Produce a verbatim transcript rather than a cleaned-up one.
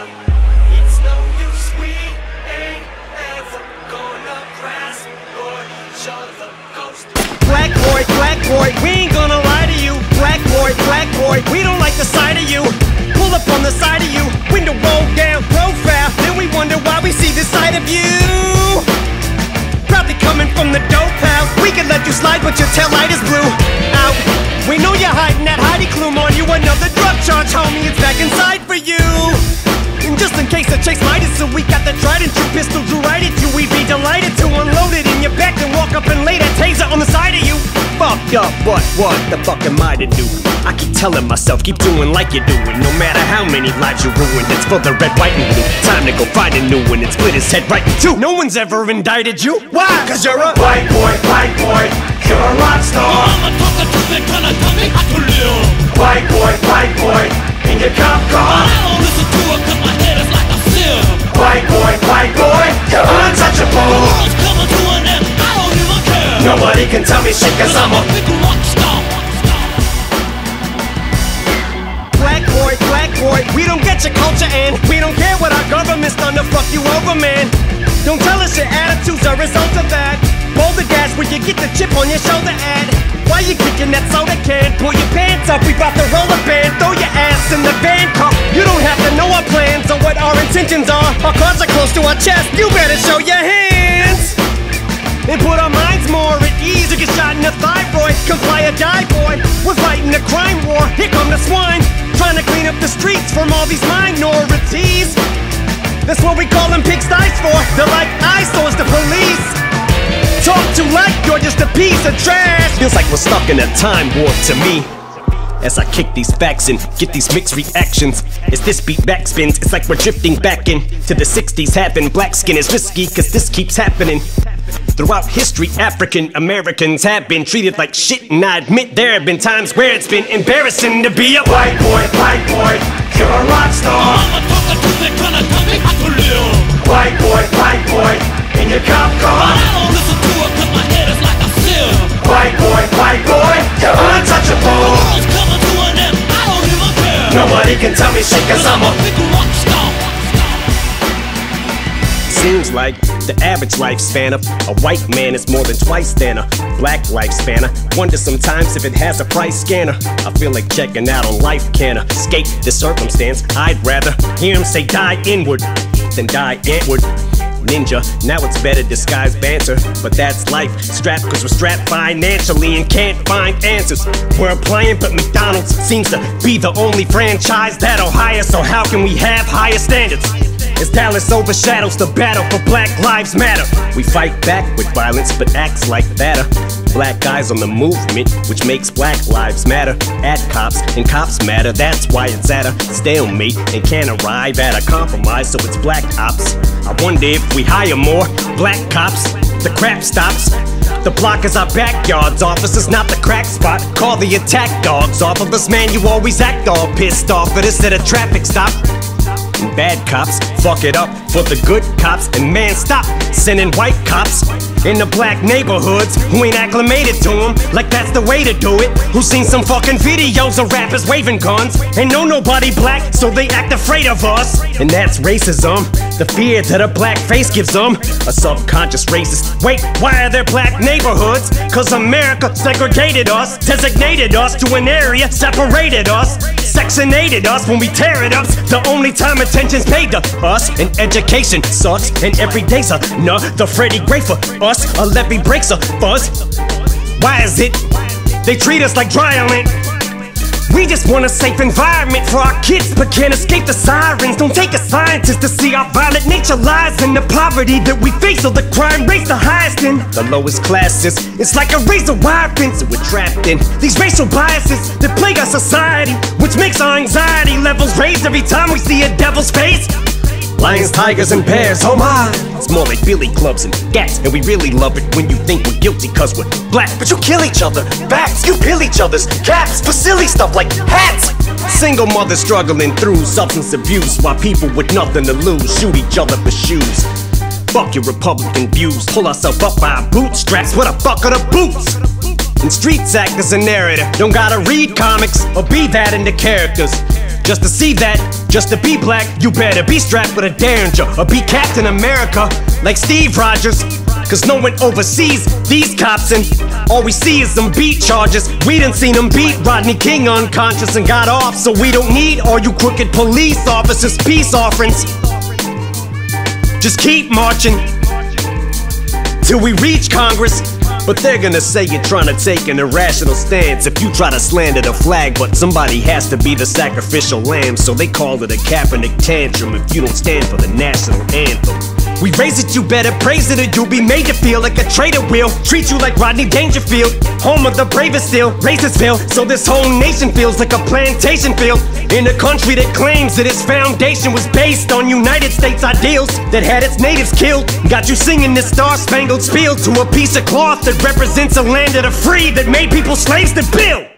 It's no use, we ain't ever gonna grasp or each other ghost. Black boy, black boy, we ain't gonna lie to you. Black boy, black boy, we don't like the sight of you. Pull up on the side of you, window roll down profile, then we wonder why we see the side of you. Probably coming from the dope house. We can let you slide, but your tail light is blue. Out. We know you're hiding that hidey clue on you. Another drug charge, homie, it's back inside for you. And just in case the chase might so we got the trident, two pistols to right at you. We'd be delighted to unload it in your back and walk up and lay that taser on the side of you. Fucked up, but what the fuck am I to do? I keep telling myself, keep doing like you're doing. No matter how many lives you ruin, it's for the red, white, and blue. Time to go find a new one and split his head right in two. No one's ever indicted you. Why? Cause you're a White boy, white boy, you're a rock star. I'm a talker to me, trying to tell me how to live. White boy, white boy, in your cop But car. I don't listen to it cause my head is like a sieve. White boy, white boy, you're The untouchable. world's coming to an end, I don't even care. Nobody can tell me shit cause I'm a big rock star. black boy, black boy. We don't get your culture and we don't care what our government's done to fuck you over, man. Don't tell us your attitude's a result of that. Boulder dash when you get the chip on your shoulder ad. Why you kicking that soda can? Pull your pants up, we bout to roll a band. Throw your ass in the van car. You don't have to know our plans or what our intentions are. Our cards are close to our chest, you better show your hands. And put our minds more at ease. You get shot in the thyroid, comply or die, boy. We're fighting the crime war, here come the swine. Trying to clean up the streets from all these minorities. That's what we call them pigsties for. They're like eyesores to police. Talk to like you're just a piece of trash. Feels like we're stuck in a time warp to me. As I kick these facts and get these mixed reactions. As this beat backspins, it's like we're drifting back in to the sixties. Having black skin is risky, cause this keeps happening. Throughout history, African Americans have been treated like shit, and I admit there have been times where it's been embarrassing to be a white boy, white boy, you're a rock star. I'm a talker to me, trying to tell me how to live. White boy, white boy, in your cop But car. I don't listen to it cause my head is like a sieve. White boy, white boy, you're The untouchable. world's coming to an end, I don't even care. Nobody can tell me shit cause I'm a big rock star. Seems like the average lifespan of a white man is more than twice than a black lifespan. I wonder sometimes if it has a price scanner. I feel like checking out on life can escape the circumstance. I'd rather hear him say die inward than die antward. Ninja, now it's better disguised banter, but that's life. Strapped cause we're strapped financially and can't find answers. We're applying, but McDonald's seems to be the only franchise that'll hire. So how can we have higher standards? As Dallas overshadows the battle for Black Lives Matter. We fight back with violence, but acts like that are black guys on the movement, which makes Black Lives Matter. At cops, and cops matter, that's why it's at a stalemate and can't arrive at a compromise, so it's black ops. I wonder if we hire more black cops, the crap stops. The block is our backyards, officers, not the crack spot. Call the attack dogs off of us, man, you always act all pissed off at us at a traffic stop. And bad cops fuck it up for the good cops. And man, stop sending white cops in the black neighborhoods who ain't acclimated to them like that's the way to do it. Who seen some fucking videos of rappers waving guns and know nobody black, so they act afraid of us. And that's racism, the fear that a black face gives them. A subconscious racist. Wait, why are there black neighborhoods? Cause America segregated us, designated us to an area, separated us, sectionated us when we tear it up. The only time attention's paid to us, and education sucks, and every day's a nah, the Freddie Gray for us. A levee breaks a fuzz. Why is it they treat us like dry land? We just want a safe environment for our kids, but can't escape the sirens. Don't take a scientist to see our violent nature lies in the poverty that we face, so the crime rates the highest in the lowest classes. It's like a razor wire fence that we're trapped in. These racial biases that plague our society, which makes our anxiety levels raise every time we see a devil's face. Lions, tigers, and bears, oh my. It's more like billy clubs and gats, and we really love it when you think we're guilty cause we're black. But you kill each other, backs, you peel each other's caps for silly stuff like hats. Single mothers struggling through substance abuse, while people with nothing to lose shoot each other for shoes. Fuck your Republican views, pull ourselves up by our bootstraps, what the fuck are the boots? And streets act as a narrative, don't gotta read comics or be that into characters just to see that Just to be black, you better be strapped with a Derringer or be Captain America like Steve Rogers. Cause no one oversees these cops and all we see is them beat charges. We done seen them beat Rodney King unconscious and got off. So we don't need all you crooked police officers' peace offerings. Just keep marching till we reach Congress. But they're gonna say you're trying to take an irrational stance if you try to slander the flag. But somebody has to be the sacrificial lamb, so they call it a Kaepernick tantrum if you don't stand for the national anthem. We raise it, you better praise it, or you'll be made to feel like a traitor will. Treat you like Rodney Dangerfield, home of the bravest still, Racersville. So this whole nation feels like a plantation field in a country that claims that its foundation was based on United States ideals that had its natives killed. Got you singing this star-spangled spiel to a piece of cloth that represents a land of the free that made people slaves to build.